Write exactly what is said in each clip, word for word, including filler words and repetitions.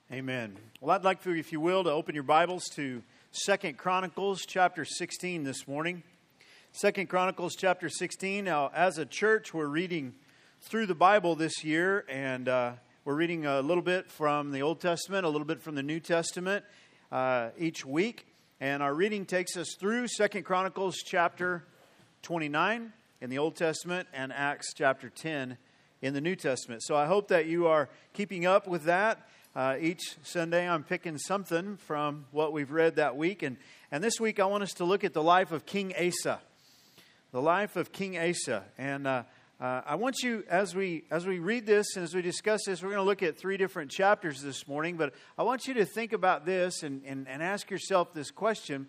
Amen. Well, I'd like for you, if you will, to open your Bibles to Second Chronicles chapter sixteen this morning. Second Chronicles chapter sixteen. Now, as a church, we're reading through the Bible this year, and uh, we're reading a little bit from the Old Testament, a little bit from the New Testament uh, each week. And our reading takes us through Second Chronicles chapter twenty-nine in the Old Testament and Acts chapter ten in the New Testament. So I hope that you are keeping up with that. Uh, each Sunday I'm picking something from what we've read that week. And, and this week I want us to look at the life of King Asa. The life of King Asa. And uh, uh, I want you, as we as we read this and as we discuss this, we're going to look at three different chapters this morning. But I want you to think about this and, and, and ask yourself this question.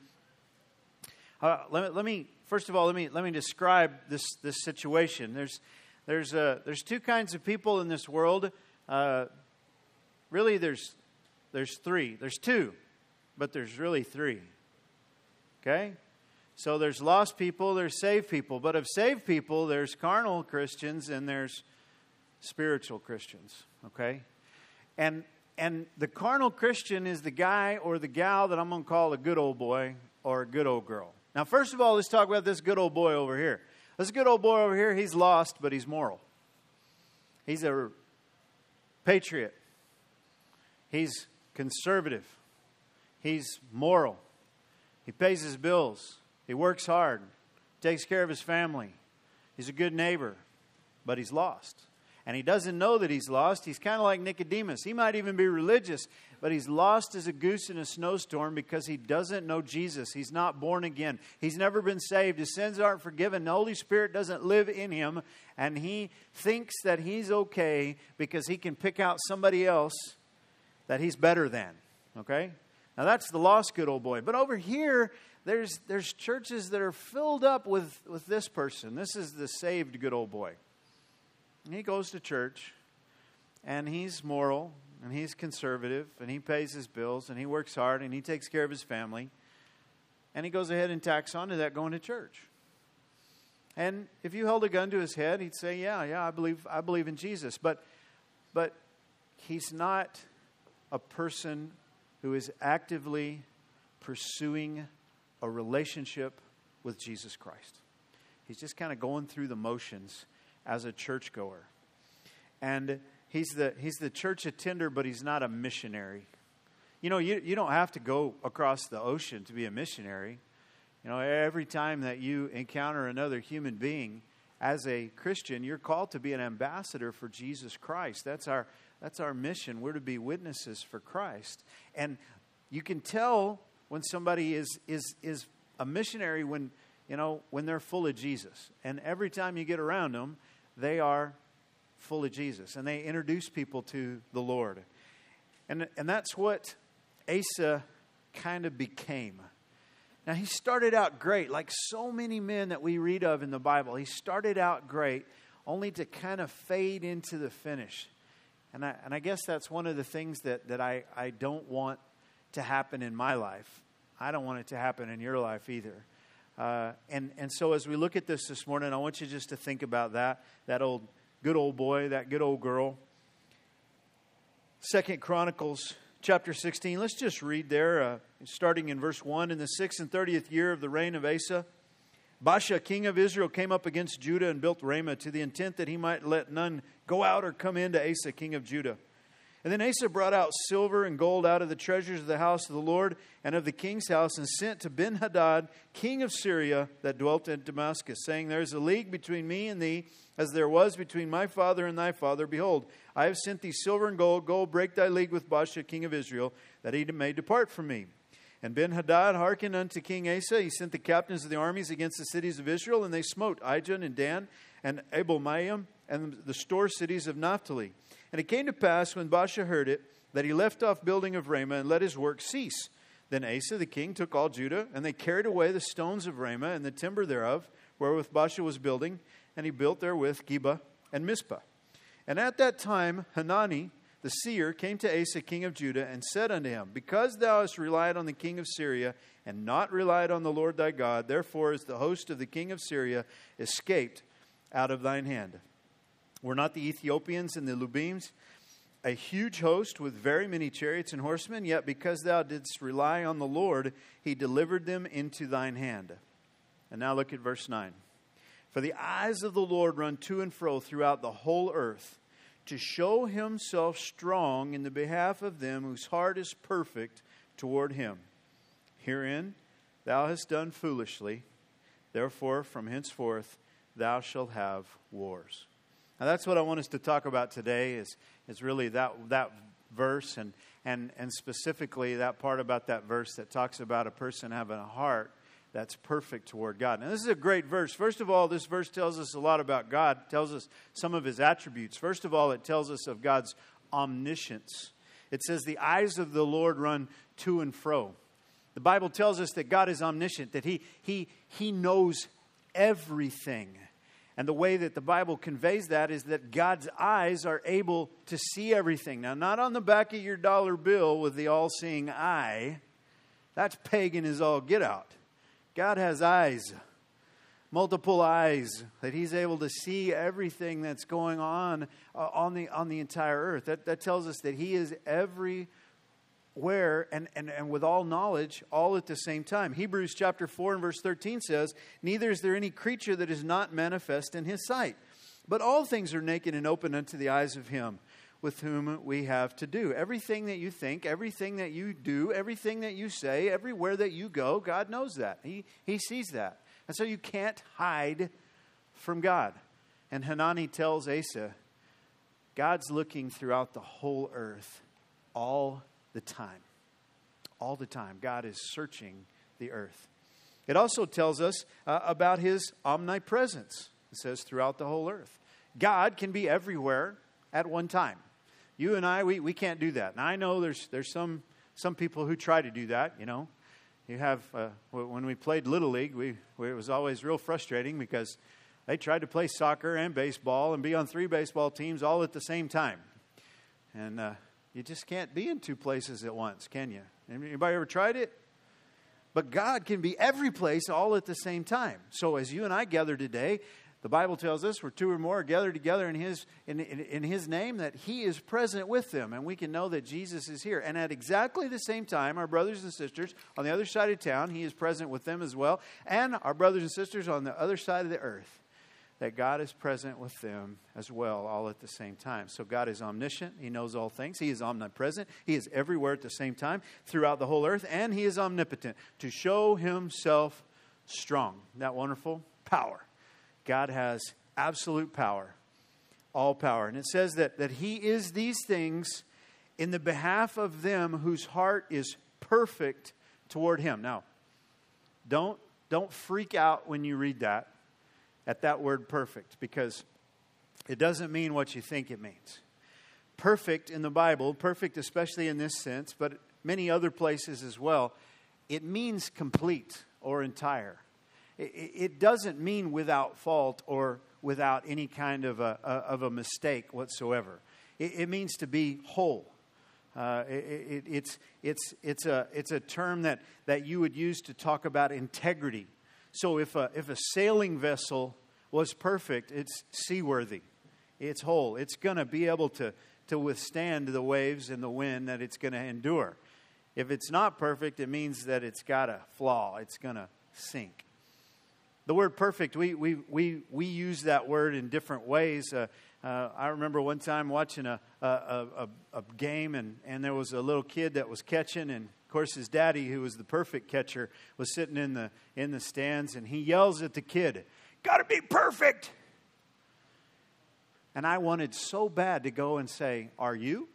Uh, let me, let me first of all, let me let me describe this this situation. There's there's uh, there's two kinds of people in this world. Uh, Really, there's there's three. There's two, but there's really three. Okay? So there's lost people, there's saved people. But of saved people, there's carnal Christians and there's spiritual Christians. Okay? And and the carnal Christian is the guy or the gal that I'm going to call a good old boy or a good old girl. Now, first of all, let's talk about this good old boy over here. This good old boy over here, he's lost, but he's moral. He's a patriot. He's conservative. He's moral. He pays his bills. He works hard. Takes care of his family. He's a good neighbor. But he's lost. And he doesn't know that he's lost. He's kind of like Nicodemus. He might even be religious, but he's lost as a goose in a snowstorm because he doesn't know Jesus. He's not born again. He's never been saved. His sins aren't forgiven. The Holy Spirit doesn't live in him. And he thinks that he's okay because he can pick out somebody else that he's better than, okay? Now, that's the lost good old boy. But over here, there's there's churches that are filled up with, with this person. This is the saved good old boy. And he goes to church, and he's moral, and he's conservative, and he pays his bills, and he works hard, and he takes care of his family. And he goes ahead and tacks on to that going to church. And if you held a gun to his head, he'd say, yeah, yeah, I believe I believe in Jesus. But But he's not a person who is actively pursuing a relationship with Jesus Christ. He's just kind of going through the motions as a churchgoer. And he's the he's the church attender, but he's not a missionary. You know, you, you don't have to go across the ocean to be a missionary. You know, every time that you encounter another human being, as a Christian, you're called to be an ambassador for Jesus Christ. That's our That's our mission. We're to be witnesses for Christ. And you can tell when somebody is is is a missionary when, you know, when they're full of Jesus. And every time you get around them, they are full of Jesus. And they introduce people to the Lord. And, and that's what Asa kind of became. Now, he started out great, like so many men that we read of in the Bible. He started out great, only to kind of fade into the finish. And I, and I guess that's one of the things that, that I, I don't want to happen in my life. I don't want it to happen in your life either. Uh, and, and so as we look at this this morning, I want you just to think about that, that old good old boy, that good old girl. Second Chronicles chapter sixteen, let's just read there, uh, starting in verse one. In the sixth and thirtieth year of the reign of Asa, Baasha, king of Israel, came up against Judah and built Ramah to the intent that he might let none go out or come in to Asa, king of Judah. And then Asa brought out silver and gold out of the treasures of the house of the Lord and of the king's house and sent to Ben-Hadad, king of Syria, that dwelt in Damascus, saying, there is a league between me and thee, as there was between my father and thy father. Behold, I have sent thee silver and gold. Go, break thy league with Baasha, king of Israel, that he may depart from me. And Ben-Hadad hearkened unto King Asa. He sent the captains of the armies against the cities of Israel, and they smote Ijon and Dan and Abel-maim and the store cities of Naphtali. And it came to pass, when Baasha heard it, that he left off building of Ramah and let his work cease. Then Asa the king took all Judah, and they carried away the stones of Ramah and the timber thereof, wherewith Baasha was building, and he built therewith Geba and Mizpah. And at that time Hanani the seer came to Asa king of Judah and said unto him, because thou hast relied on the king of Syria, and not relied on the Lord thy God, therefore is the host of the king of Syria escaped out of thine hand. Were not the Ethiopians and the Lubims a huge host with very many chariots and horsemen, yet because thou didst rely on the Lord, he delivered them into thine hand. And now look at verse nine. For the eyes of the Lord run to and fro throughout the whole earth, to show himself strong in the behalf of them whose heart is perfect toward him. Herein thou hast done foolishly, therefore from henceforth thou shalt have wars. Now that's what I want us to talk about today is, is really that that verse and, and, and specifically that part about that verse that talks about a person having a heart that's perfect toward God. Now this is a great verse. First of all, this verse tells us a lot about God, tells us some of his attributes. First of all, it tells us of God's omniscience. It says the eyes of the Lord run to and fro. The Bible tells us that God is omniscient, that he, he, he knows everything. And the way that the Bible conveys that is that God's eyes are able to see everything. Now, not on the back of your dollar bill with the all-seeing eye. That's pagan as all get out. God has eyes, multiple eyes, that he's able to see everything that's going on uh, on the on the entire earth. That, that tells us that he is everywhere and, and, and with all knowledge, all at the same time. Hebrews chapter four and verse thirteen says, neither is there any creature that is not manifest in his sight, but all things are naked and open unto the eyes of him with whom we have to do. Everything that you think, everything that you do, everything that you say, everywhere that you go, God knows that. He, he sees that. And so you can't hide from God. And Hanani tells Asa, God's looking throughout the whole earth all the time. All the time. God is searching the earth. It also tells us uh, about his omnipresence. It says throughout the whole earth. God can be everywhere at one time. You and I, we, we can't do that. Now, I know there's there's some some people who try to do that, you know. You have, uh, when we played Little League, we, we it was always real frustrating because they tried to play soccer and baseball and be on three baseball teams all at the same time. And uh, you just can't be in two places at once, can you? Anybody ever tried it? But God can be every place all at the same time. So as you and I gather today, the Bible tells us where two or more are gathered together in his, in, in, in his name, that he is present with them. And we can know that Jesus is here. And at exactly the same time, our brothers and sisters on the other side of town, he is present with them as well. And our brothers and sisters on the other side of the earth, that God is present with them as well, all at the same time. So God is omniscient. He knows all things. He is omnipresent. He is everywhere at the same time throughout the whole earth. And he is omnipotent to show himself strong. Isn't that wonderful? Power. God has absolute power, all power. And it says that, that he is these things in the behalf of them whose heart is perfect toward him. Now, don't, don't freak out when you read that, at that word perfect, because it doesn't mean what you think it means. Perfect in the Bible, perfect especially in this sense, but many other places as well, it means complete or entire. It doesn't mean without fault or without any kind of a, of a mistake whatsoever. It, it means to be whole. Uh, it, it, it's, it's, it's, a, it's a term that, that you would use to talk about integrity. So if a, if a sailing vessel was perfect, it's seaworthy. It's whole. It's going to be able to, to withstand the waves and the wind that it's going to endure. If it's not perfect, it means that it's got a flaw. It's going to sink. The word perfect, we we we we use that word in different ways. Uh, uh, I remember one time watching a a, a, a game, and, and there was a little kid that was catching, and of course his daddy, who was the perfect catcher, was sitting in the in the stands, and he yells at the kid, "Got to be perfect!" And I wanted so bad to go and say, "Are you?"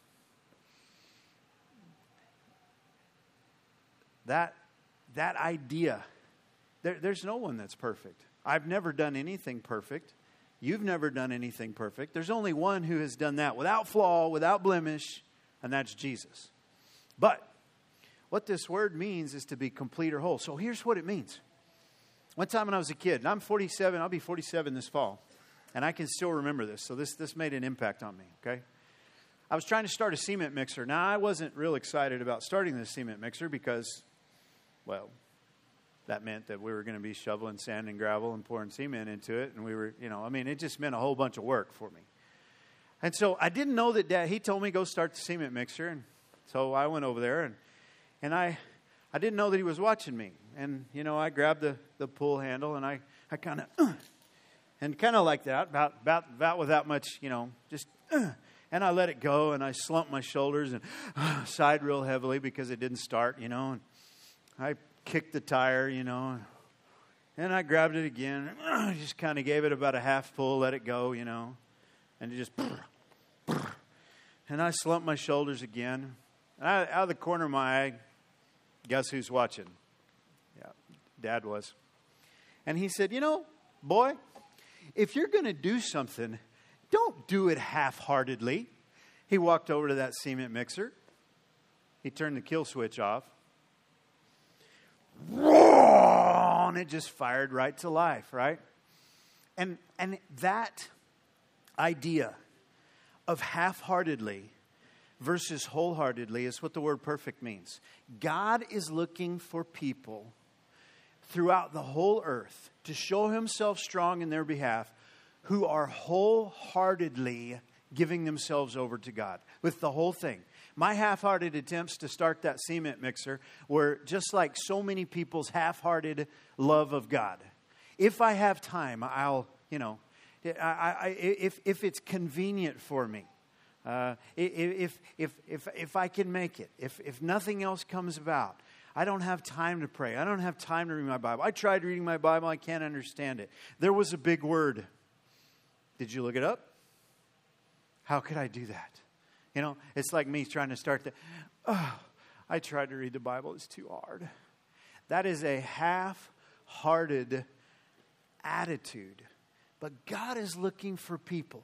That that idea. There, there's no one that's perfect. I've never done anything perfect. You've never done anything perfect. There's only one who has done that without flaw, without blemish, and that's Jesus. But what this word means is to be complete or whole. So here's what it means. One time when I was a kid, and I'm forty-seven, I'll be forty-seven this fall, and I can still remember this. So this, this made an impact on me, okay? I was trying to start a cement mixer. Now, I wasn't real excited about starting this cement mixer because, well, that meant that we were going to be shoveling sand and gravel and pouring cement into it. And we were, you know, I mean, it just meant a whole bunch of work for me. And so I didn't know that Dad, he told me go start the cement mixer. And so I went over there and, and I I didn't know that he was watching me. And, you know, I grabbed the, the pull handle and I, I kind of, uh, and kind of like that, about, about, about without much, you know, just, uh, and I let it go and I slumped my shoulders and uh, sighed real heavily because it didn't start, you know. And I kicked the tire, you know, and I grabbed it again. And just kind of gave it about a half pull, let it go, you know. And it just, and I slumped my shoulders again. And I, out of the corner of my eye, guess who's watching? Yeah, Dad was. And he said, you know, boy, if you're going to do something, don't do it half-heartedly. He walked over to that cement mixer. He turned the kill switch off. And it just fired right to life, right? And and that idea of half-heartedly versus wholeheartedly is what the word perfect means. God is looking for people throughout the whole earth to show himself strong in their behalf who are wholeheartedly giving themselves over to God with the whole thing. My half-hearted attempts to start that cement mixer were just like so many people's half-hearted love of God. If I have time, I'll, you know, I, I, if if it's convenient for me, uh, if if if if I can make it, if if nothing else comes about, I don't have time to pray. I don't have time to read my Bible. I tried reading my Bible. I can't understand it. There was a big word. Did you look it up? How could I do that? You know, it's like me trying to start the, oh, I tried to read the Bible. It's too hard. That is a half-hearted attitude. But God is looking for people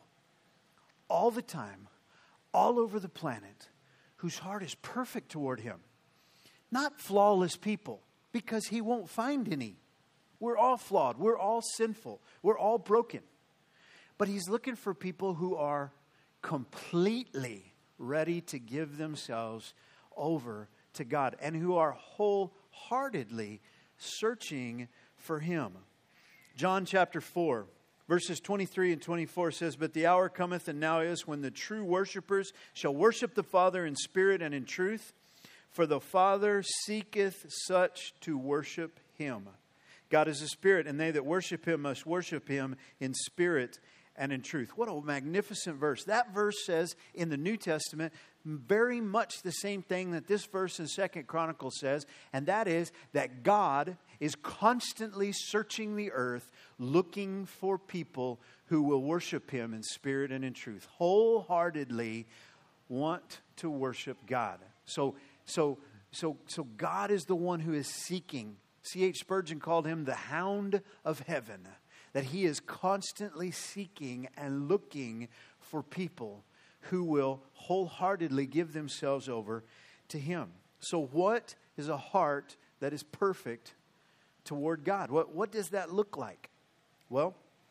all the time, all over the planet, whose heart is perfect toward him. Not flawless people, because he won't find any. We're all flawed. We're all sinful. We're all broken. But he's looking for people who are completely ready to give themselves over to God and who are wholeheartedly searching for him. John chapter four, verses twenty-three and twenty-four says, "But the hour cometh, and now is, when the true worshipers shall worship the Father in spirit and in truth. For the Father seeketh such to worship him. God is a spirit, and they that worship him must worship him in spirit and in truth." What a magnificent verse. That verse says in the New Testament very much the same thing that this verse in Second Chronicles says, and that is that God is constantly searching the earth, looking for people who will worship him in spirit and in truth, wholeheartedly want to worship God. So, so, so, so God is the one who is seeking. C H Spurgeon called him the hound of heaven. That he is constantly seeking and looking for people who will wholeheartedly give themselves over to him. So what is a heart that is perfect toward God? What, what does that look like? Well,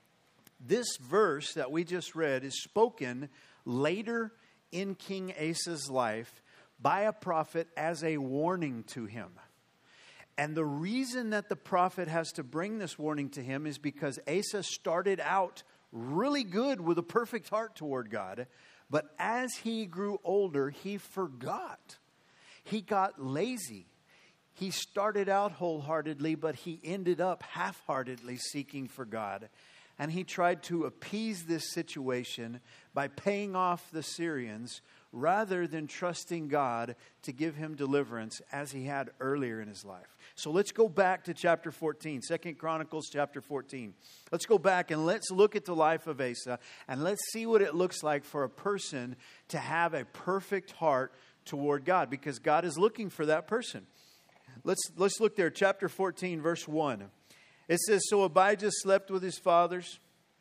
this verse that we just read is spoken later in King Asa's life by a prophet as a warning to him. And the reason that the prophet has to bring this warning to him is because Asa started out really good with a perfect heart toward God. But as he grew older, he forgot. He got lazy. He started out wholeheartedly, but he ended up half-heartedly seeking for God. And he tried to appease this situation by paying off the Syrians rather than trusting God to give him deliverance as he had earlier in his life. So let's go back to chapter fourteen, Second Chronicles chapter fourteen. Let's go back and let's look at the life of Asa and let's see what it looks like for a person to have a perfect heart toward God, because God is looking for that person. Let's, let's look there, chapter fourteen, verse one. It says, "So Abijah slept with his fathers,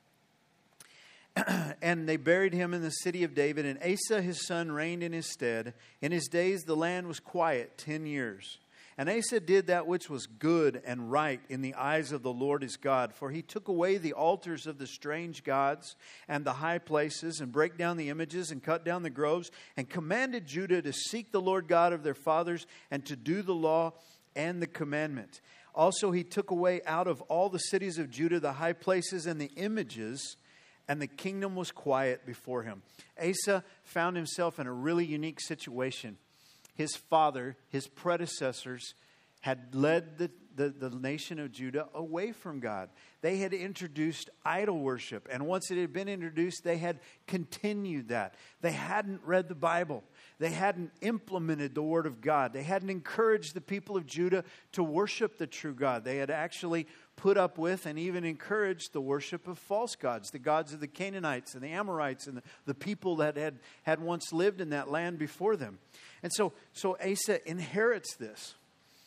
and they buried him in the city of David. And Asa his son reigned in his stead. In his days the land was quiet ten years. And Asa did that which was good and right in the eyes of the Lord his God. For he took away the altars of the strange gods and the high places, and brake down the images, and cut down the groves, and commanded Judah to seek the Lord God of their fathers, and to do the law and the commandment. Also he took away out of all the cities of Judah the high places and the images, and the kingdom was quiet before him. Asa found himself in a really unique situation. His father, his predecessors, had led the, the, the nation of Judah away from God. They had introduced idol worship. And once it had been introduced, they had continued that. They hadn't read the Bible. They hadn't implemented the Word of God. They hadn't encouraged the people of Judah to worship the true God. They had actually put up with and even encouraged the worship of false gods, the gods of the Canaanites and the Amorites and the, the people that had, had once lived in that land before them. And so, so Asa inherits this.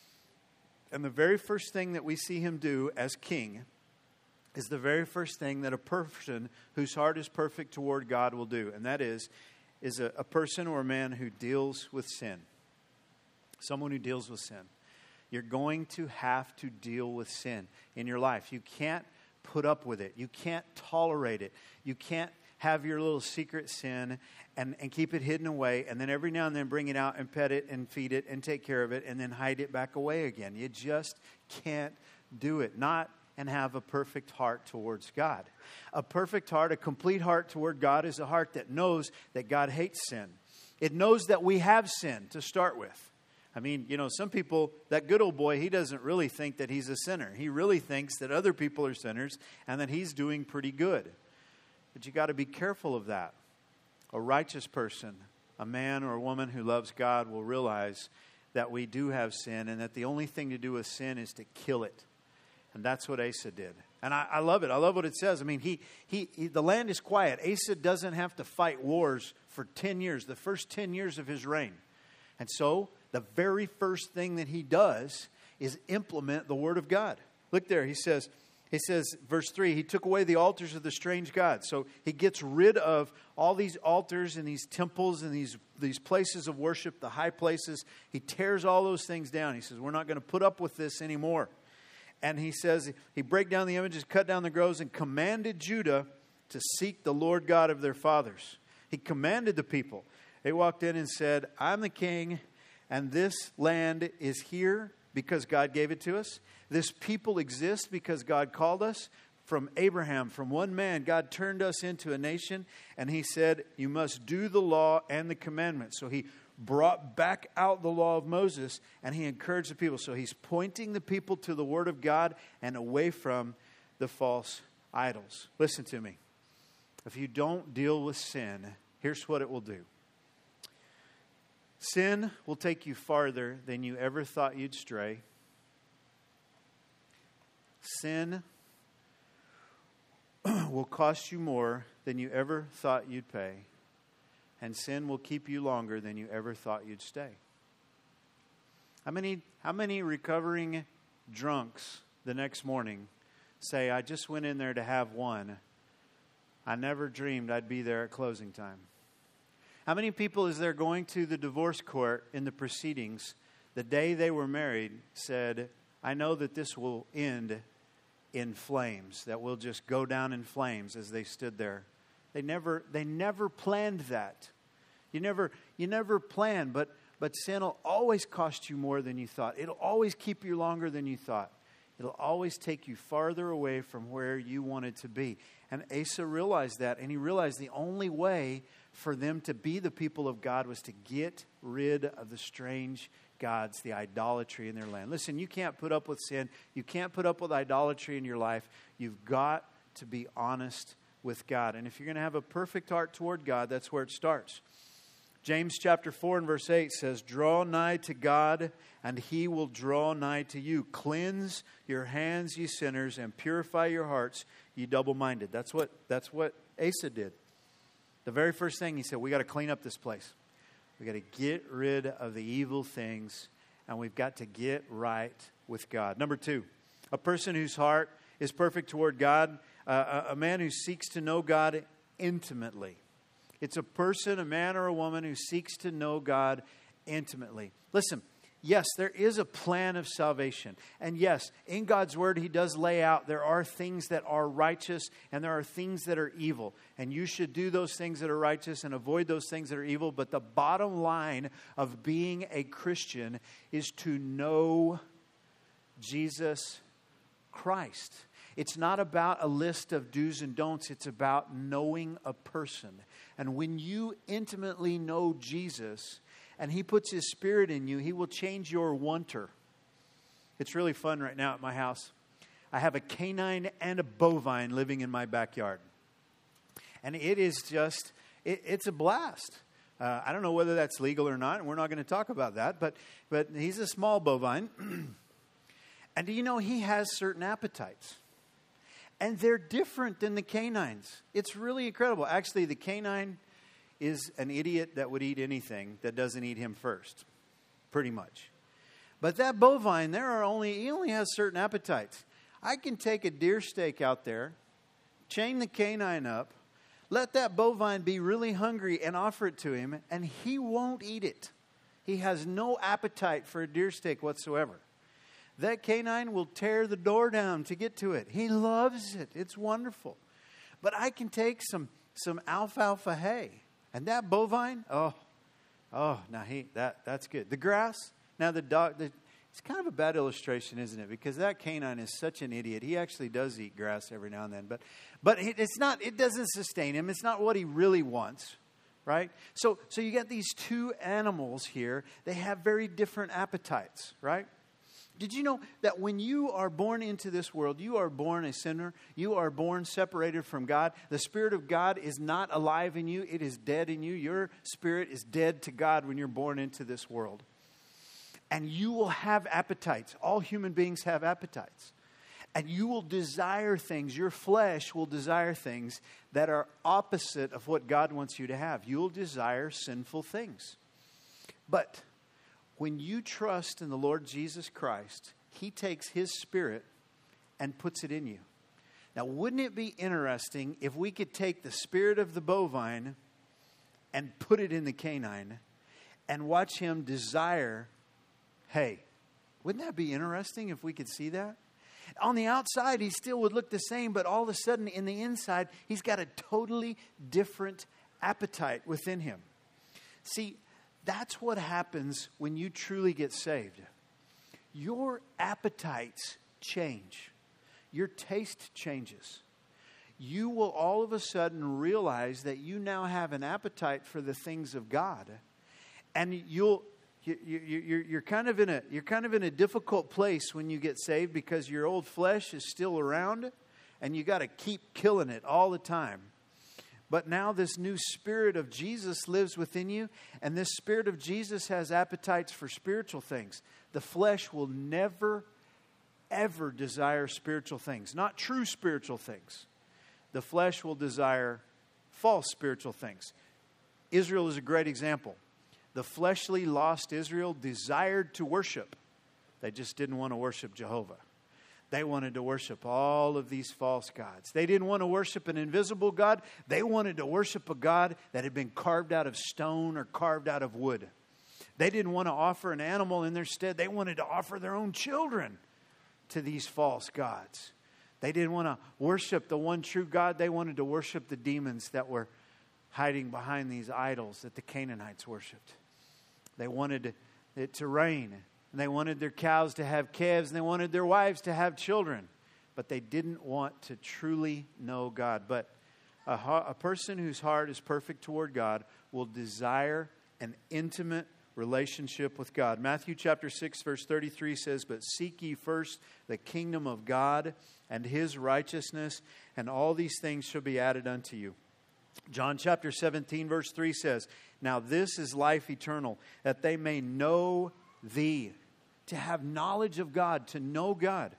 And the very first thing that we see him do as king is the very first thing that a person whose heart is perfect toward God will do. And that is, is a, a person or a man who deals with sin. Someone who deals with sin. You're going to have to deal with sin in your life. You can't put up with it. You can't tolerate it. You can't have your little secret sin and, and keep it hidden away, and then every now and then bring it out and pet it and feed it and take care of it and then hide it back away again. You just can't do it. Not and have a perfect heart towards God. A perfect heart, a complete heart toward God is a heart that knows that God hates sin. It knows that we have sin to start with. I mean, you know, some people, that good old boy, he doesn't really think that he's a sinner. He really thinks that other people are sinners and that he's doing pretty good. But you got to be careful of that. A righteous person, a man or a woman who loves God, will realize that we do have sin and that the only thing to do with sin is to kill it. And that's what Asa did. And I, I love it. I love what it says. I mean, he, he, he the land is quiet. Asa doesn't have to fight wars for ten years, the first ten years of his reign. And so the very first thing that he does is implement the word of God. Look there. He says, he says, verse three, he took away the altars of the strange gods. So he gets rid of all these altars and these temples and these, these places of worship, the high places. He tears all those things down. He says, we're not going to put up with this anymore. And he says, he broke down the images, cut down the groves, and commanded Judah to seek the Lord God of their fathers. He commanded the people. They walked in and said, I'm the king, and this land is here because God gave it to us. This people exists because God called us. From Abraham, from one man, God turned us into a nation, and he said, you must do the law and the commandments. So he brought back out the law of Moses, and he encouraged the people. So he's pointing the people to the word of God and away from the false idols. Listen to me. If you don't deal with sin, here's what it will do. Sin will take you farther than you ever thought you'd stray. Sin will cost you more than you ever thought you'd pay. And sin will keep you longer than you ever thought you'd stay. How many, how many recovering drunks the next morning say, I just went in there to have one. I never dreamed I'd be there at closing time. How many people is there going to the divorce court in the proceedings the day they were married said, I know that this will end in flames, that will just go down in flames as they stood there. They never they never planned that. You never you never plan, but but sin will always cost you more than you thought. It'll always keep you longer than you thought. It'll always take you farther away from where you wanted to be. And Asa realized that, and he realized the only way for them to be the people of God was to get rid of the strange gods, the idolatry in their land. Listen, you can't put up with sin. You can't put up with idolatry in your life. You've got to be honest with God. And if you're going to have a perfect heart toward God, that's where it starts. James chapter four and verse eight says, draw nigh to God, and he will draw nigh to you. Cleanse your hands, ye sinners, and purify your hearts, ye double-minded. That's what, that's what Asa did. The very first thing he said, we got to clean up this place. We got to get rid of the evil things, and we've got to get right with God. Number two, a person whose heart is perfect toward God, uh, a, a man who seeks to know God intimately. It's a person, a man or a woman who seeks to know God intimately. Listen, yes, there is a plan of salvation. And yes, in God's word, he does lay out there are things that are righteous and there are things that are evil. And you should do those things that are righteous and avoid those things that are evil. But the bottom line of being a Christian is to know Jesus Christ. It's not about a list of do's and don'ts. It's about knowing a person. And when you intimately know Jesus and He puts His Spirit in you, He will change your wanter. It's really fun right now at my house. I have a canine and a bovine living in my backyard. And it is just, it, it's a blast. Uh, I don't know whether that's legal or not, and we're not going to talk about that, but but he's a small bovine. And do you know he has certain appetites? And they're different than the canines. It's really incredible. Actually, the canine is an idiot that would eat anything that doesn't eat him first, pretty much. But that bovine, there are only he only has certain appetites. I can take a deer steak out there, chain the canine up, let that bovine be really hungry and offer it to him, and he won't eat it. He has no appetite for a deer steak whatsoever. That canine will tear the door down to get to it. He loves it. It's wonderful. But I can take some some alfalfa hay, and that bovine, oh, oh, now he that that's good. The grass, now the dog. The, it's kind of a bad illustration, isn't it? Because that canine is such an idiot. He actually does eat grass every now and then, but but it's not. It doesn't sustain him. It's not what he really wants, right? So so you got these two animals here. They have very different appetites, right? Did you know that when you are born into this world, you are born a sinner, you are born separated from God. The Spirit of God is not alive in you, it is dead in you. Your spirit is dead to God when you're born into this world. And you will have appetites. All human beings have appetites. And you will desire things, your flesh will desire things that are opposite of what God wants you to have. You'll desire sinful things. But when you trust in the Lord Jesus Christ, He takes His Spirit and puts it in you. Now, wouldn't it be interesting if we could take the spirit of the bovine and put it in the canine and watch him desire hay? Wouldn't that be interesting if we could see that? On the outside, he still would look the same, but all of a sudden, in the inside, he's got a totally different appetite within him. See, that's what happens when you truly get saved. Your appetites change. Your taste changes. You will all of a sudden realize that you now have an appetite for the things of God. And you'll you, you, you're, you're kind of in a you're kind of in a difficult place when you get saved because your old flesh is still around and you got to keep killing it all the time. But now this new Spirit of Jesus lives within you, and this Spirit of Jesus has appetites for spiritual things. The flesh will never, ever desire spiritual things, not true spiritual things. The flesh will desire false spiritual things. Israel is a great example. The fleshly lost Israel desired to worship. They just didn't want to worship Jehovah. They wanted to worship all of these false gods. They didn't want to worship an invisible God. They wanted to worship a God that had been carved out of stone or carved out of wood. They didn't want to offer an animal in their stead. They wanted to offer their own children to these false gods. They didn't want to worship the one true God. They wanted to worship the demons that were hiding behind these idols that the Canaanites worshipped. They wanted it to rain. And they wanted their cows to have calves, and they wanted their wives to have children. But they didn't want to truly know God. But a, a person whose heart is perfect toward God will desire an intimate relationship with God. Matthew chapter six, verse thirty-three says, "But seek ye first the kingdom of God and His righteousness, and all these things shall be added unto you." John chapter seventeen, verse three says, "Now this is life eternal, that they may know Thee," to have knowledge of God, to know God,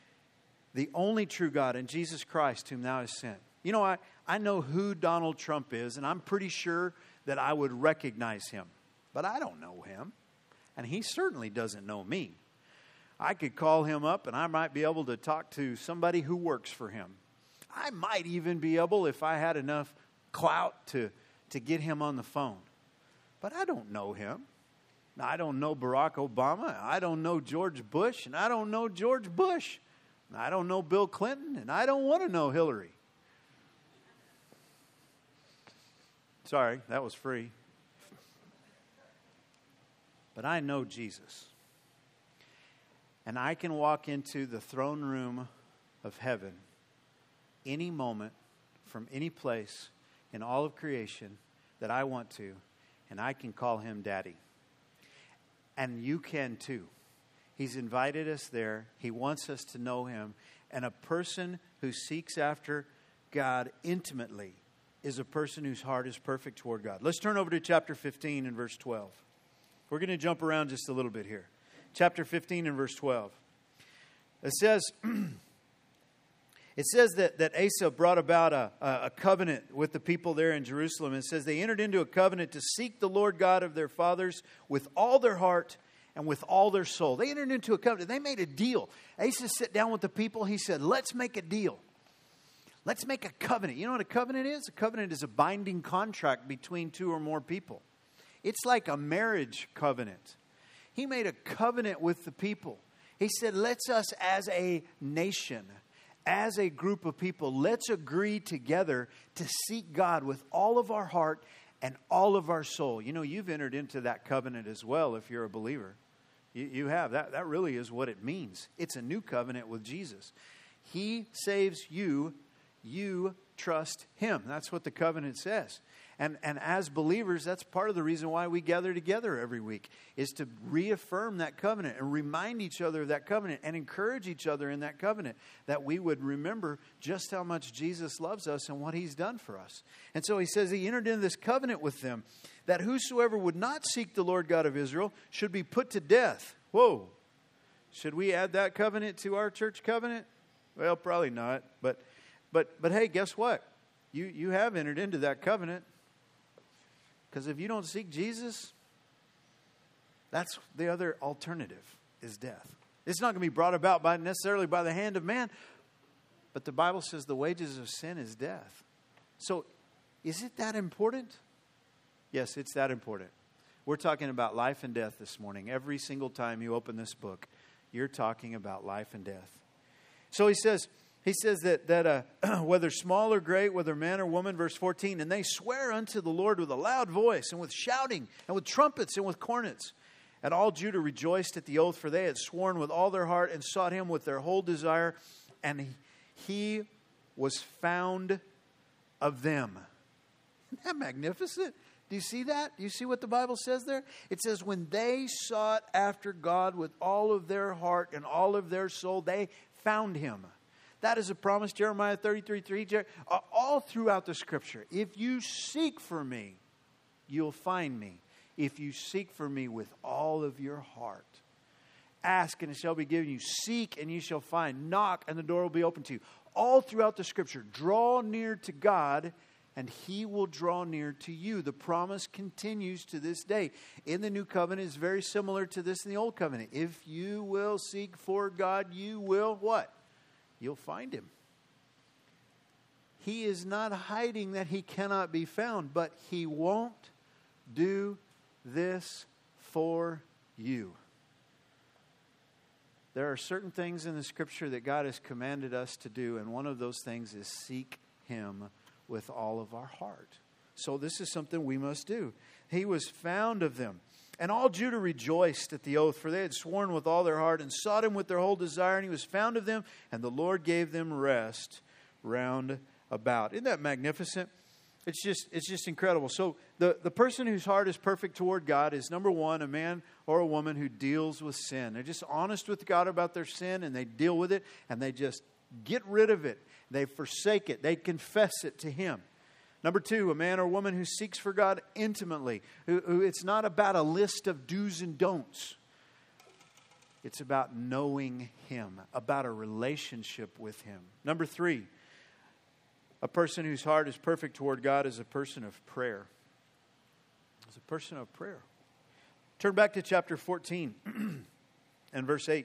the only true God, and Jesus Christ, whom Thou hast sent. You know, I, I know who Donald Trump is, and I'm pretty sure that I would recognize him. But I don't know him, and he certainly doesn't know me. I could call him up, and I might be able to talk to somebody who works for him. I might even be able, if I had enough clout, to, to get him on the phone. But I don't know him. I don't know Barack Obama. I don't know George Bush. And I don't know George Bush. And I don't know Bill Clinton. And I don't want to know Hillary. Sorry, that was free. But I know Jesus. And I can walk into the throne room of heaven any moment from any place in all of creation that I want to, and I can call him Daddy. And you can too. He's invited us there. He wants us to know him. And a person who seeks after God intimately is a person whose heart is perfect toward God. Let's turn over to chapter fifteen and verse twelve. We're going to jump around just a little bit here. Chapter fifteen and verse twelve. It says, it says that, that Asa brought about a, a covenant with the people there in Jerusalem. It says they entered into a covenant to seek the Lord God of their fathers with all their heart and with all their soul. They entered into a covenant. They made a deal. Asa sat down with the people. He said, let's make a deal. Let's make a covenant. You know what a covenant is? A covenant is a binding contract between two or more people. It's like a marriage covenant. He made a covenant with the people. He said, let's us as a nation, as a group of people, let's agree together to seek God with all of our heart and all of our soul. You know, you've entered into that covenant as well if you're a believer. You, you have. That, that really is what it means. It's a new covenant with Jesus. He saves you. You trust him. That's what the covenant says. And, and as believers, that's part of the reason why we gather together every week, is to reaffirm that covenant and remind each other of that covenant and encourage each other in that covenant, that we would remember just how much Jesus loves us and what he's done for us. And so he says he entered into this covenant with them, that whosoever would not seek the Lord God of Israel should be put to death. Whoa. Should we add that covenant to our church covenant? Well, probably not. But but but hey, guess what? You you have entered into that covenant. Because if you don't seek Jesus, that's the other alternative, is death. It's not going to be brought about by necessarily by the hand of man, but the Bible says the wages of sin is death. So is it that important? Yes, it's that important. We're talking about life and death this morning. Every single time you open this book, you're talking about life and death. So he says... He says that, that uh, whether small or great, whether man or woman, verse fourteen, and they swear unto the Lord with a loud voice and with shouting and with trumpets and with cornets. And all Judah rejoiced at the oath, for they had sworn with all their heart and sought him with their whole desire. And he, he was found of them. Isn't that magnificent? Do you see that? Do you see what the Bible says there? It says when they sought after God with all of their heart and all of their soul, they found him. That is a promise, Jeremiah thirty-three three, all throughout the Scripture. If you seek for me, you'll find me. If you seek for me with all of your heart. Ask and it shall be given you. Seek and you shall find. Knock and the door will be open to you. All throughout the Scripture, draw near to God and he will draw near to you. The promise continues to this day. In the New Covenant, it's very similar to this in the Old Covenant. If you will seek for God, you will what? You'll find him. He is not hiding that he cannot be found, but he won't do this for you. There are certain things in the Scripture that God has commanded us to do, and one of those things is seek him with all of our heart. So this is something we must do. He was found of them. And all Judah rejoiced at the oath, for they had sworn with all their heart and sought him with their whole desire, and he was found of them, and the Lord gave them rest round about. Isn't that magnificent? It's just it's just incredible. So the, the person whose heart is perfect toward God is, number one, a man or a woman who deals with sin. They're just honest with God about their sin, and they deal with it, and they just get rid of it. They forsake it. They confess it to him. Number two, a man or woman who seeks for God intimately. Who, who it's not about a list of do's and don'ts. It's about knowing him, about a relationship with him. Number three, a person whose heart is perfect toward God is a person of prayer. Is a person of prayer. Turn back to chapter fourteen and verse eight.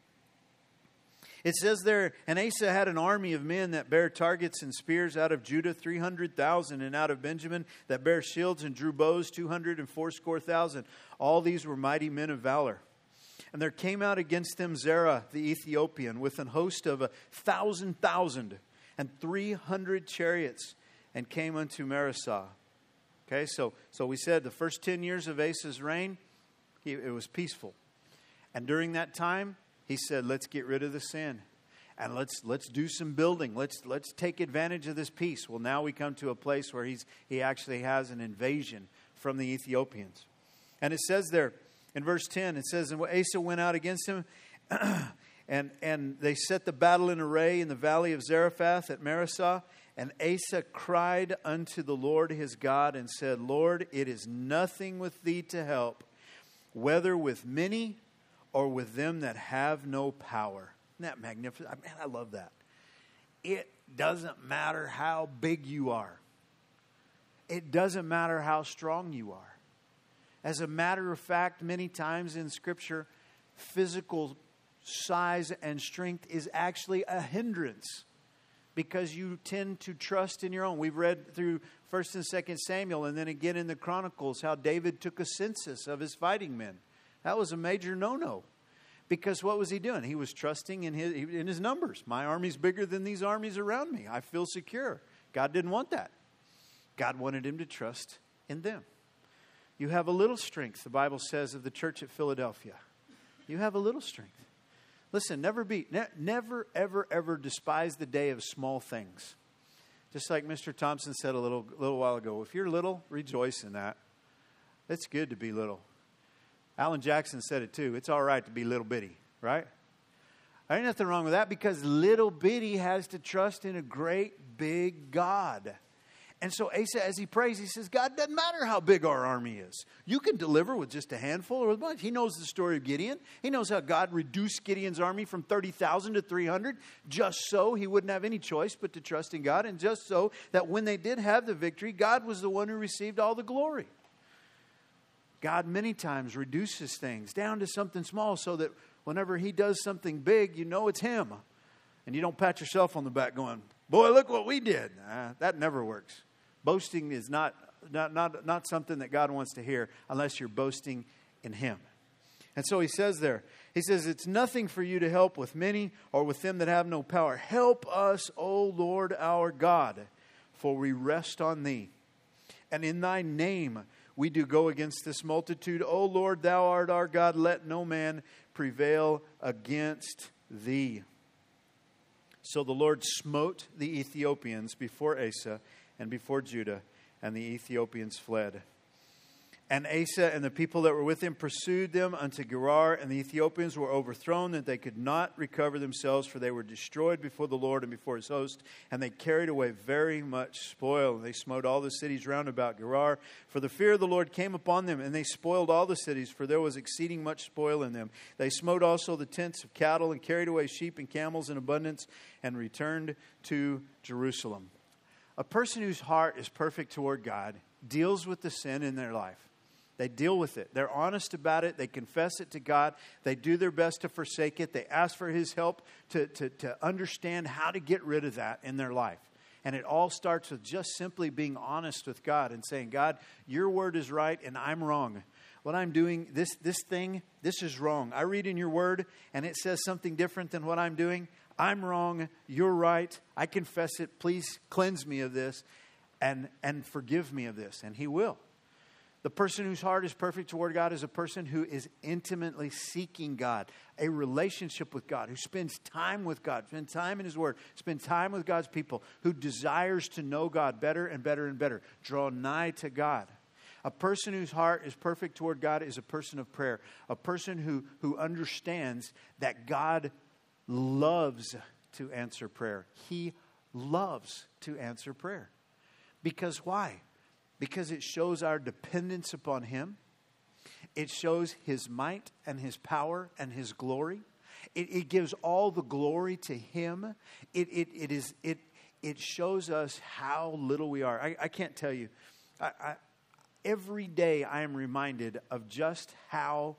It says there, and Asa had an army of men that bare targets and spears out of Judah, three hundred thousand, and out of Benjamin that bare shields and drew bows, two hundred and fourscore thousand. All these were mighty men of valor. And there came out against them Zerah the Ethiopian with an host of a thousand thousand and three hundred chariots, and came unto Marisah. Okay, so so we said the first ten years of Asa's reign, he, it was peaceful. And during that time, he said, let's get rid of the sin. and let's let's do some building. Let's let's take advantage of this peace. Well, now we come to a place where he's he actually has an invasion from the Ethiopians. And it says there in verse ten, it says, and Asa went out against him, and, and they set the battle in array in the valley of Zarephath at Marisah. And Asa cried unto the Lord his God and said, Lord, it is nothing with thee to help, whether with many or with them that have no power. Isn't that magnificent? Man, I love that. It doesn't matter how big you are. It doesn't matter how strong you are. As a matter of fact, many times in Scripture, physical size and strength is actually a hindrance because you tend to trust in your own. We've read through First and Second Samuel and then again in the Chronicles how David took a census of his fighting men. That was a major no-no. Because what was he doing? He was trusting in his, in his numbers. My army's bigger than these armies around me. I feel secure. God didn't want that. God wanted him to trust in them. You have a little strength, the Bible says of the church at Philadelphia. You have a little strength. Listen, never be, ne- never, ever, ever despise the day of small things. Just like Mister Thompson said a little, little while ago, if you're little, rejoice in that. It's good to be little. Alan Jackson said it too. It's all right to be little bitty, right? There ain't nothing wrong with that because little bitty has to trust in a great big God. And so Asa, as he prays, he says, God, doesn't matter how big our army is. You can deliver with just a handful or a bunch. He knows the story of Gideon. He knows how God reduced Gideon's army from thirty thousand to three hundred. Just so he wouldn't have any choice but to trust in God. And just so that when they did have the victory, God was the one who received all the glory. God many times reduces things down to something small so that whenever he does something big, you know it's him. And you don't pat yourself on the back going, boy, look what we did. Uh, that never works. Boasting is not, not, not, not something that God wants to hear unless you're boasting in him. And so he says there, he says, it's nothing for you to help with many or with them that have no power. Help us, O Lord our God, for we rest on thee. And in thy name we do go against this multitude. O Lord, thou art our God. Let no man prevail against thee. So the Lord smote the Ethiopians before Asa and before Judah, and the Ethiopians fled. And Asa and the people that were with him pursued them unto Gerar, and the Ethiopians were overthrown, that they could not recover themselves, for they were destroyed before the Lord and before his host. And they carried away very much spoil. And they smote all the cities round about Gerar. For the fear of the Lord came upon them, and they spoiled all the cities, for there was exceeding much spoil in them. They smote also the tents of cattle, and carried away sheep and camels in abundance, and returned to Jerusalem. A person whose heart is perfect toward God deals with the sin in their life. They deal with it. They're honest about it. They confess it to God. They do their best to forsake it. They ask for his help to, to, to understand how to get rid of that in their life. And it all starts with just simply being honest with God and saying, God, your word is right and I'm wrong. What I'm doing, this, this thing, this is wrong. I read in your word and it says something different than what I'm doing. I'm wrong. You're right. I confess it. Please cleanse me of this and, and forgive me of this. And he will. The person whose heart is perfect toward God is a person who is intimately seeking God, a relationship with God, who spends time with God, spends time in his word, spends time with God's people, who desires to know God better and better and better, draw nigh to God. A person whose heart is perfect toward God is a person of prayer, a person who, who understands that God loves to answer prayer. He loves to answer prayer. Because why? Because it shows our dependence upon him. It shows his might and his power and his glory. It, it gives all the glory to him. It, it, it, is, it, it shows us how little we are. I, I can't tell you. I, I, every day I am reminded of just how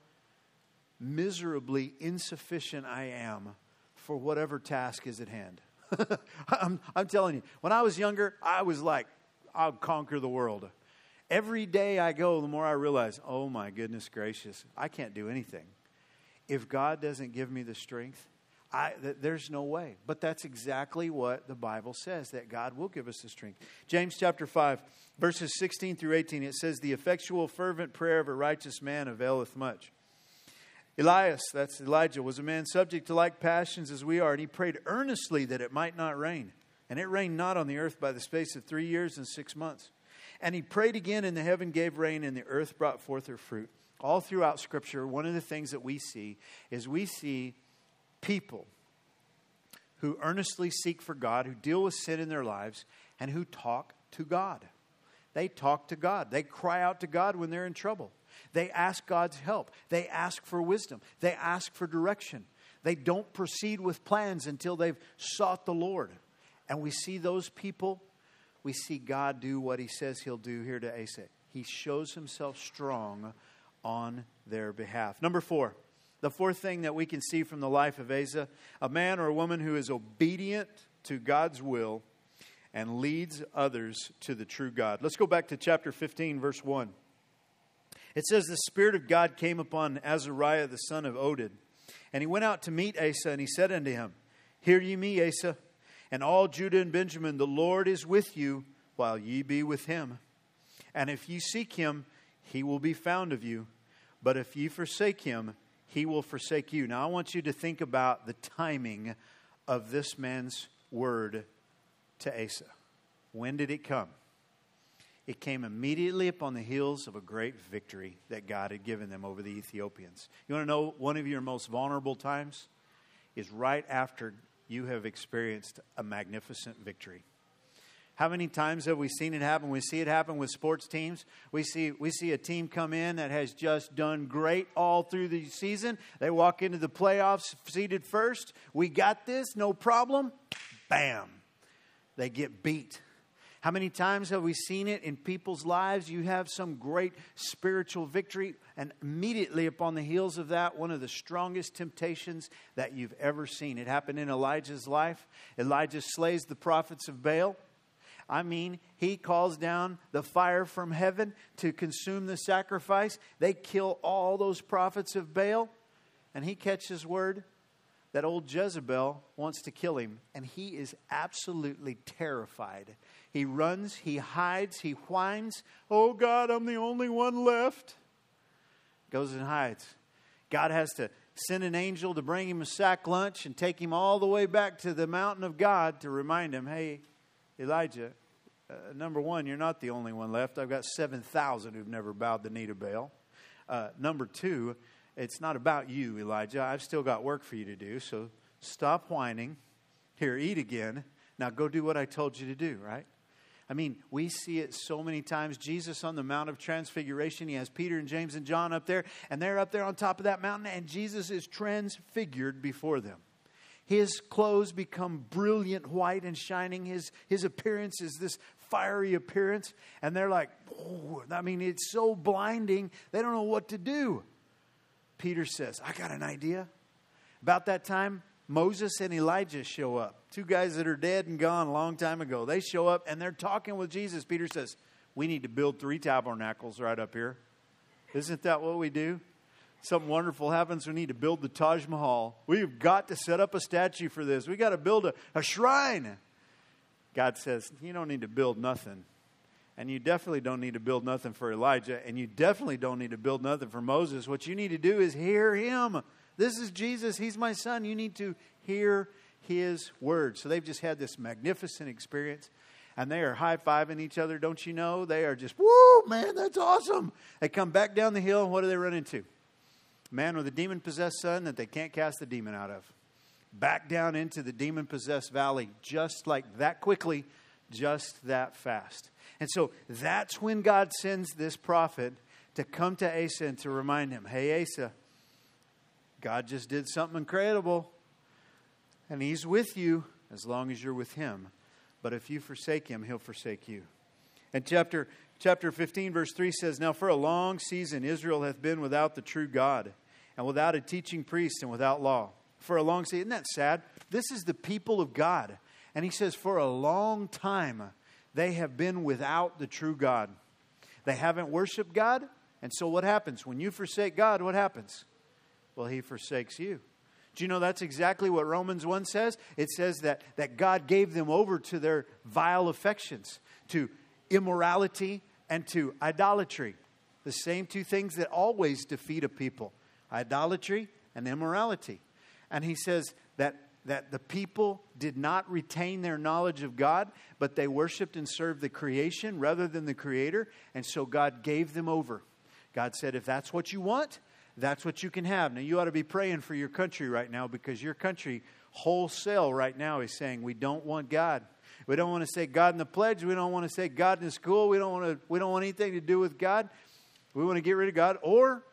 miserably insufficient I am for whatever task is at hand. I'm, I'm telling you, when I was younger, I was like, I'll conquer the world. Every day I go, the more I realize, oh my goodness gracious, I can't do anything. If God doesn't give me the strength, I, th- there's no way. But that's exactly what the Bible says, that God will give us the strength. James chapter five, verses sixteen through eighteen, it says, the effectual fervent prayer of a righteous man availeth much. Elias, that's Elijah, was a man subject to like passions as we are, and he prayed earnestly that it might not rain. And it rained not on the earth by the space of three years and six months. And he prayed again, and the heaven gave rain, and the earth brought forth her fruit. All throughout Scripture, one of the things that we see is we see people who earnestly seek for God, who deal with sin in their lives, and who talk to God. They talk to God. They cry out to God when they're in trouble. They ask God's help. They ask for wisdom. They ask for direction. They don't proceed with plans until they've sought the Lord. And we see those people, we see God do what he says he'll do here to Asa. He shows himself strong on their behalf. Number four, the fourth thing that we can see from the life of Asa, a man or a woman who is obedient to God's will and leads others to the true God. Let's go back to chapter fifteen, verse one. It says, the Spirit of God came upon Azariah, the son of Oded. And he went out to meet Asa, and he said unto him, Hear ye me, Asa, and all Judah and Benjamin, the Lord is with you, while ye be with him. And if ye seek him, he will be found of you. But if ye forsake him, he will forsake you. Now I want you to think about the timing of this man's word to Asa. When did it come? It came immediately upon the heels of a great victory that God had given them over the Ethiopians. You want to know one of your most vulnerable times? Is right after you have experienced a magnificent victory. How many times have we seen it happen? We see it happen with sports teams. We see we see a team come in that has just done great all through the season. They walk into the playoffs seeded first. We got this, no problem. Bam. They get beat. How many times have we seen it in people's lives? You have some great spiritual victory, and immediately upon the heels of that, one of the strongest temptations that you've ever seen. It happened in Elijah's life. Elijah slays the prophets of Baal. I mean, he calls down the fire from heaven to consume the sacrifice. They kill all those prophets of Baal, and he catches word that old Jezebel wants to kill him, and he is absolutely terrified. He runs, he hides, he whines. Oh God, I'm the only one left. Goes and hides. God has to send an angel to bring him a sack lunch and take him all the way back to the mountain of God to remind him, hey, Elijah, uh, number one, you're not the only one left. I've got seven thousand who've never bowed the knee to Baal. Uh, number two, it's not about you, Elijah. I've still got work for you to do, so stop whining. Here, eat again. Now go do what I told you to do, right? I mean, we see it so many times. Jesus on the Mount of Transfiguration, he has Peter and James and John up there, and they're up there on top of that mountain, and Jesus is transfigured before them. His clothes become brilliant white and shining. His, his appearance is this fiery appearance, and they're like, oh, I mean, it's so blinding, they don't know what to do. Peter says, I got an idea. About that time, Moses and Elijah show up. Two guys that are dead and gone a long time ago. They show up and they're talking with Jesus. Peter says, we need to build three tabernacles right up here. Isn't that what we do? Something wonderful happens. We need to build the Taj Mahal. We've got to set up a statue for this. We got to build a, a shrine. God says, you don't need to build nothing. And you definitely don't need to build nothing for Elijah. And you definitely don't need to build nothing for Moses. What you need to do is hear him. This is Jesus. He's my son. You need to hear his word. So they've just had this magnificent experience. And they are high-fiving each other, don't you know? They are just, woo, man, that's awesome. They come back down the hill, and what do they run into? A man with a demon-possessed son that they can't cast the demon out of. Back down into the demon-possessed valley just like that quickly, just that fast. And so that's when God sends this prophet to come to Asa and to remind him, hey, Asa, God just did something incredible. And he's with you as long as you're with him. But if you forsake him, he'll forsake you. And chapter, chapter fifteen, verse three says, now for a long season Israel hath been without the true God, and without a teaching priest, and without law. For a long season. Isn't that sad? This is the people of God. And he says, for a long time, they have been without the true God. They haven't worshiped God. And so what happens? When you forsake God, what happens? Well, he forsakes you. Do you know that's exactly what Romans one says? It says that, that God gave them over to their vile affections, to immorality and to idolatry. The same two things that always defeat a people. idolatry and immorality. And he says that, that the people did not retain their knowledge of God, but they worshiped and served the creation rather than the Creator. And so God gave them over. God said, if that's what you want, that's what you can have. Now, you ought to be praying for your country right now, because your country wholesale right now is saying, we don't want God. We don't want to say God in the pledge. We don't want to say God in the school. We don't want to. We don't want anything to do with God. We want to get rid of God, or,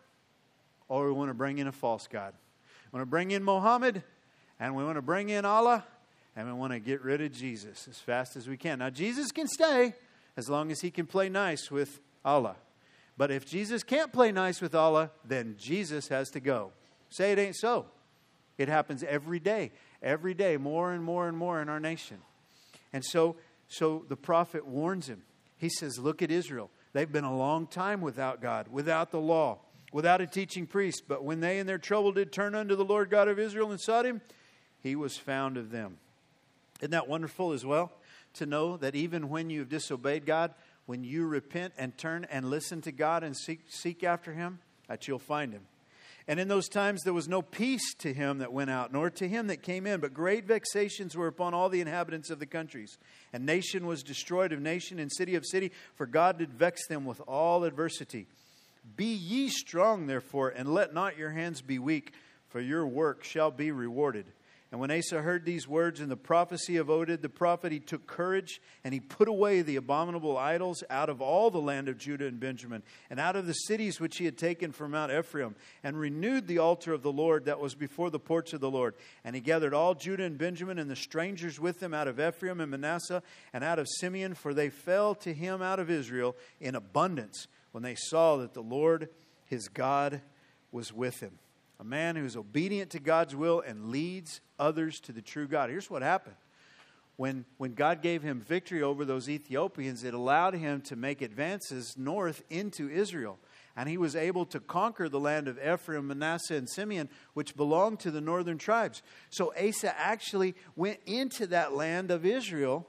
or we want to bring in a false God. We want to bring in Muhammad, and we want to bring in Allah, and we want to get rid of Jesus as fast as we can. Now, Jesus can stay as long as he can play nice with Allah. But if Jesus can't play nice with Allah, then Jesus has to go. Say it ain't so. It happens every day. Every day, more and more and more in our nation. And so, so the prophet warns him. He says, look at Israel. They've been a long time without God, without the law, without a teaching priest. But when they in their trouble did turn unto the Lord God of Israel and sought him, he was found of them. Isn't that wonderful as well? To know that even when you've disobeyed God, when you repent and turn and listen to God and seek, seek after him, that you'll find him. And in those times there was no peace to him that went out, nor to him that came in, but great vexations were upon all the inhabitants of the countries. And nation was destroyed of nation, and city of city, for God did vex them with all adversity. Be ye strong, therefore, and let not your hands be weak, for your work shall be rewarded. And when Asa heard these words in the prophecy of Oded the prophet, he took courage, and he put away the abominable idols out of all the land of Judah and Benjamin, and out of the cities which he had taken from Mount Ephraim, and renewed the altar of the Lord that was before the porch of the Lord. And he gathered all Judah and Benjamin, and the strangers with them out of Ephraim and Manasseh, and out of Simeon, for they fell to him out of Israel in abundance, when they saw that the Lord his God was with him. A man who is obedient to God's will and leads others to the true God. Here's what happened. When, when God gave him victory over those Ethiopians, it allowed him to make advances north into Israel. And he was able to conquer the land of Ephraim, Manasseh, and Simeon, which belonged to the northern tribes. So Asa actually went into that land of Israel.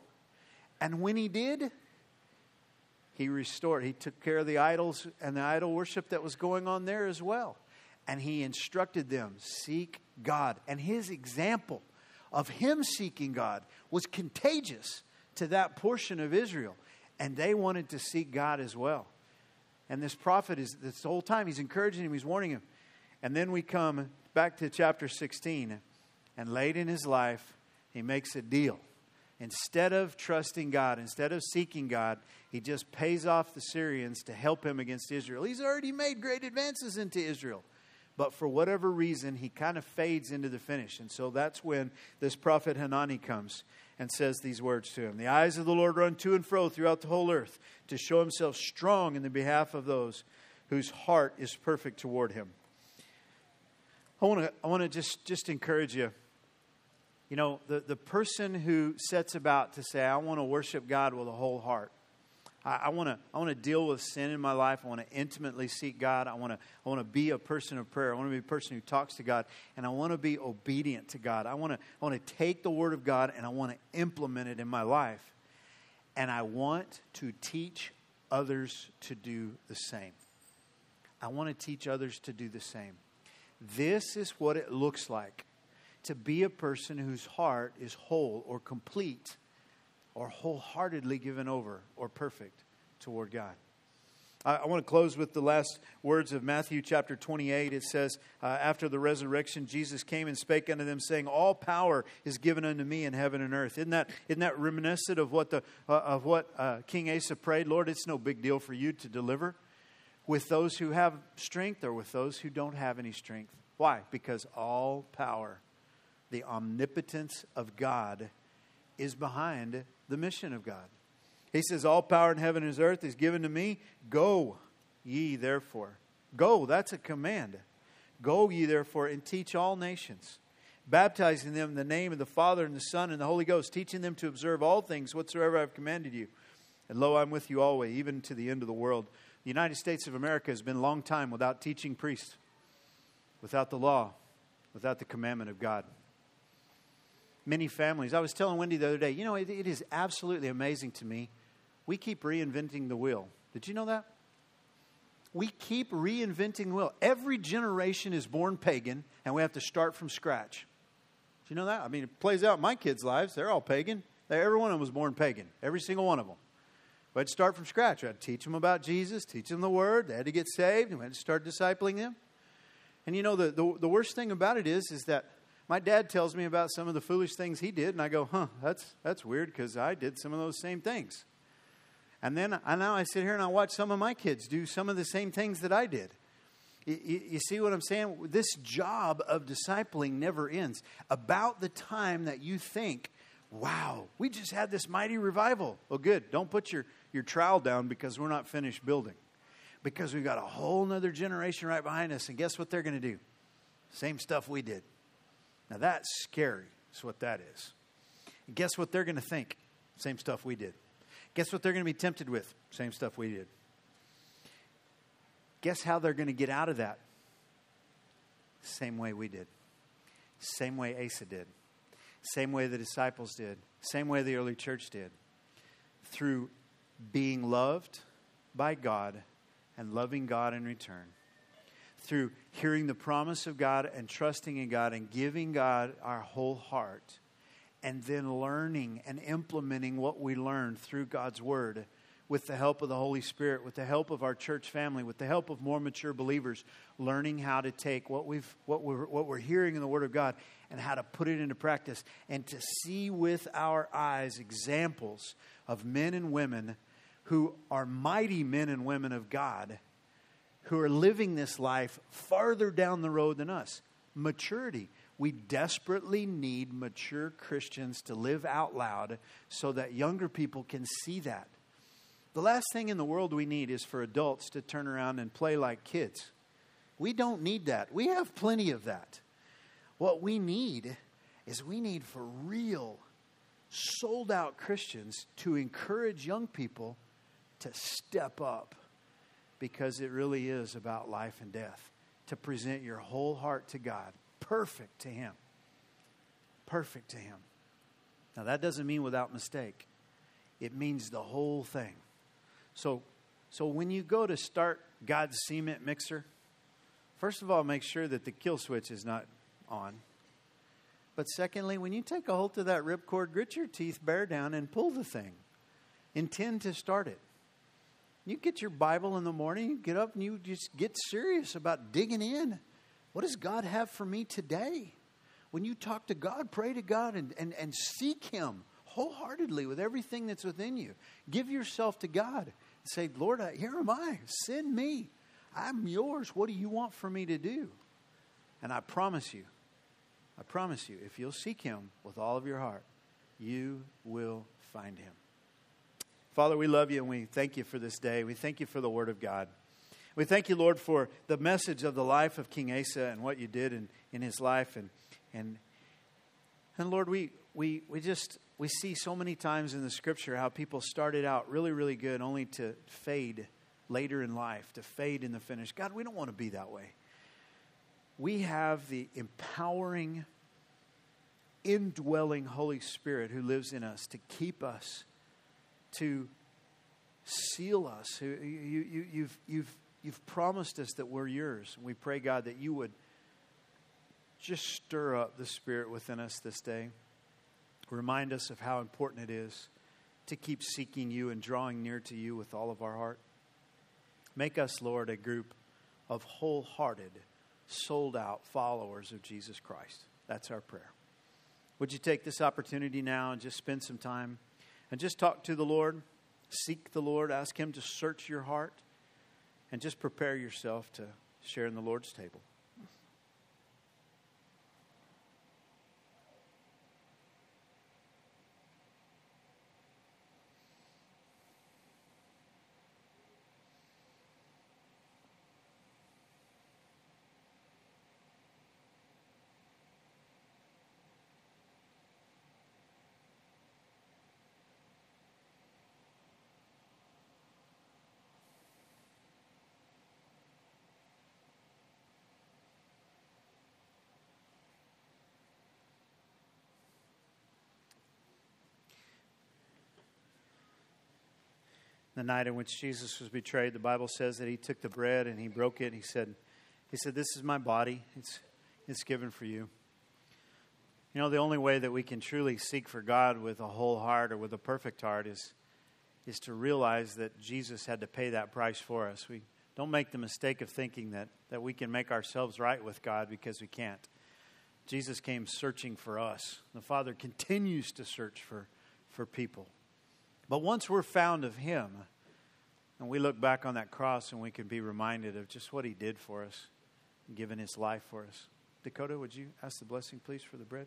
And when he did, he restored. He took care of the idols and the idol worship that was going on there as well. And he instructed them, seek God. And his example of him seeking God was contagious to that portion of Israel. And they wanted to seek God as well. And this prophet is, this whole time, he's encouraging him, he's warning him. And then we come back to chapter sixteen. And late in his life, he makes a deal. Instead of trusting God, instead of seeking God, he just pays off the Syrians to help him against Israel. He's already made great advances into Israel. But for whatever reason, he kind of fades into the finish. And so that's when this prophet Hanani comes and says these words to him. The eyes of the Lord run to and fro throughout the whole earth, to show himself strong in the behalf of those whose heart is perfect toward him. I want to I want to just, just encourage you. You know, the, the person who sets about to say, I want to worship God with a whole heart. I, I want to I want to deal with sin in my life. I want to intimately seek God. I want to I want to be a person of prayer. I want to be a person who talks to God, and I want to be obedient to God. I want to I want to take the Word of God and I want to implement it in my life, and I want to teach others to do the same. I want to teach others to do the same. This is what it looks like to be a person whose heart is whole or complete, or wholeheartedly given over or perfect toward God. I, I want to close with the last words of Matthew chapter twenty-eight. It says, uh, after the resurrection, Jesus came and spake unto them, saying, all power is given unto me in heaven and earth. Isn't that, isn't that reminiscent of what, the, uh, of what uh, King Asa prayed? Lord, it's no big deal for you to deliver with those who have strength or with those who don't have any strength. Why? Because all power, the omnipotence of God, is behind the mission of God. He says, all power in heaven and earth is given to me. Go ye therefore. Go, that's a command. Go ye therefore and teach all nations, baptizing them in the name of the Father and the Son and the Holy Ghost, teaching them to observe all things whatsoever I have commanded you. And lo, I'm with you always, even to the end of the world. The United States of America has been a long time without teaching priests, without the law, without the commandment of God. Many families. I was telling Wendy the other day, you know, it, it is absolutely amazing to me. We keep reinventing the wheel. Did you know that? We keep reinventing the wheel. Every generation is born pagan, and we have to start from scratch. Do you know that? I mean, it plays out in my kids' lives. They're all pagan. They, every one of them was born pagan. Every single one of them. We had to start from scratch. We had to teach them about Jesus, teach them the Word. They had to get saved, and we had to start discipling them. And you know, the, the, the worst thing about it is, is that my dad tells me about some of the foolish things he did, and I go, huh, that's that's weird, because I did some of those same things. And then I now I sit here and I watch some of my kids do some of the same things that I did. You, you, you see what I'm saying? This job of discipling never ends. About the time that you think, wow, we just had this mighty revival. Well, good. Don't put your, your trowel down, because we're not finished building. Because we've got a whole nother generation right behind us. And guess what they're going to do? Same stuff we did. Now that's scary. That's what that is. And guess what they're going to think? Same stuff we did. Guess what they're going to be tempted with? Same stuff we did. Guess how they're going to get out of that? Same way we did. Same way Asa did. Same way the disciples did. Same way the early church did. Through being loved by God and loving God in return. Through hearing the promise of God and trusting in God and giving God our whole heart. And then learning and implementing what we learned through God's Word with the help of the Holy Spirit, with the help of our church family, with the help of more mature believers, learning how to take what we've what we're what we're hearing in the Word of God and how to put it into practice, and to see with our eyes examples of men and women who are mighty men and women of God, who are living this life farther down the road than us. Maturity. We desperately need mature Christians to live out loud so that younger people can see that. The last thing in the world we need is for adults to turn around and play like kids. We don't need that. We have plenty of that. What we need is we need for real, sold out Christians to encourage young people to step up, because it really is about life and death. To present your whole heart to God. Perfect to Him. Perfect to Him. Now that doesn't mean without mistake. It means the whole thing. So, so when you go to start God's cement mixer, first of all, make sure that the kill switch is not on. But secondly, when you take a hold of that ripcord, grit your teeth, bear down, and pull the thing. Intend to start it. You get your Bible in the morning, you get up and you just get serious about digging in. What does God have for me today? When you talk to God, pray to God and, and, and seek Him wholeheartedly with everything that's within you. Give yourself to God. Say, Lord, here am I. Send me. I'm yours. What do you want for me to do? And I promise you, I promise you, if you'll seek Him with all of your heart, you will find Him. Father, we love you and we thank you for this day. We thank you for the Word of God. We thank you, Lord, for the message of the life of King Asa and what you did in, in his life. And and and Lord, we we we just we see so many times in the Scripture how people started out really, really good, only to fade later in life, to fade in the finish. God, we don't want to be that way. We have the empowering, indwelling Holy Spirit who lives in us to keep us, to seal us. You, you, you've, you've, you've promised us that we're yours. We pray, God, that you would just stir up the Spirit within us this day. Remind us of how important it is to keep seeking you and drawing near to you with all of our heart. Make us, Lord, a group of wholehearted, sold-out followers of Jesus Christ. That's our prayer. Would you take this opportunity now and just spend some time and just talk to the Lord, seek the Lord, ask Him to search your heart, and just prepare yourself to share in the Lord's table. The night in which Jesus was betrayed, the Bible says that he took the bread and he broke it. And he said, he said, "This is my body. It's, it's given for you." You know, the only way that we can truly seek for God with a whole heart or with a perfect heart is, is to realize that Jesus had to pay that price for us. We don't make the mistake of thinking that, that we can make ourselves right with God, because we can't. Jesus came searching for us. The Father continues to search for, for people. But once we're found of Him, and we look back on that cross and we can be reminded of just what He did for us, giving His life for us. Dakota, would you ask the blessing, please, for the bread?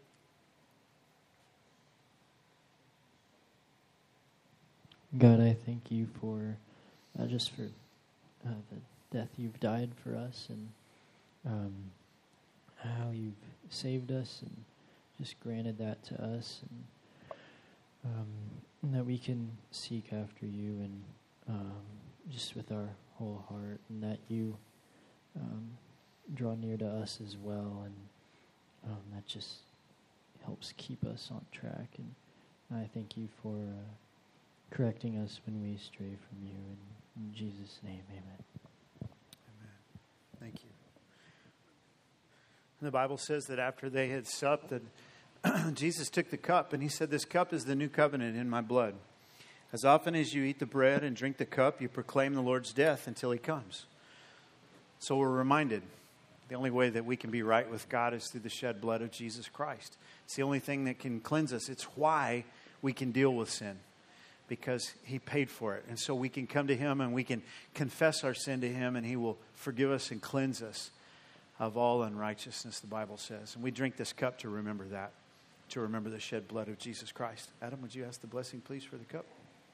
God, I thank you for, not just for uh, the death you've died for us, and um, how you've saved us and just granted that to us, and um, and that we can seek after you, and um, just with our whole heart, and that you um, draw near to us as well, and um, that just helps keep us on track. And I thank you for uh, correcting us when we stray from you. In, in Jesus' name, amen. Amen. Thank you. And the Bible says that after they had supped, that Jesus took the cup and He said, "This cup is the new covenant in my blood. As often as you eat the bread and drink the cup, you proclaim the Lord's death until He comes." So we're reminded the only way that we can be right with God is through the shed blood of Jesus Christ. It's the only thing that can cleanse us. It's why we can deal with sin, because He paid for it. And so we can come to Him and we can confess our sin to Him, and He will forgive us and cleanse us of all unrighteousness, the Bible says. And we drink this cup to remember that, to remember the shed blood of Jesus Christ. Adam, would you ask the blessing, please, for the cup?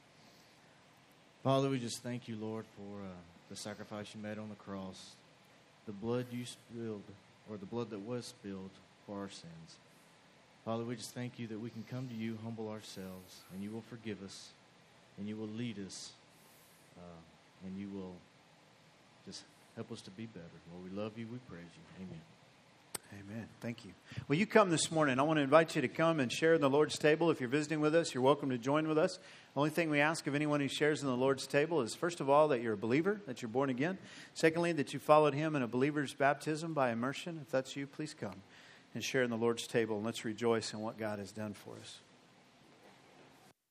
Father, we just thank you, Lord, for uh, the sacrifice you made on the cross, the blood you spilled, or the blood that was spilled for our sins. Father, we just thank you that we can come to you, humble ourselves, and you will forgive us, and you will lead us, uh, and you will just help us to be better. Lord, we love you. We praise you. Amen. Amen. Thank you. Well, you come this morning. I want to invite you to come and share in the Lord's table. If you're visiting with us, you're welcome to join with us. The only thing we ask of anyone who shares in the Lord's table is, first of all, that you're a believer, that you're born again. Secondly, that you followed Him in a believer's baptism by immersion. If that's you, please come and share in the Lord's table, and let's rejoice in what God has done for us.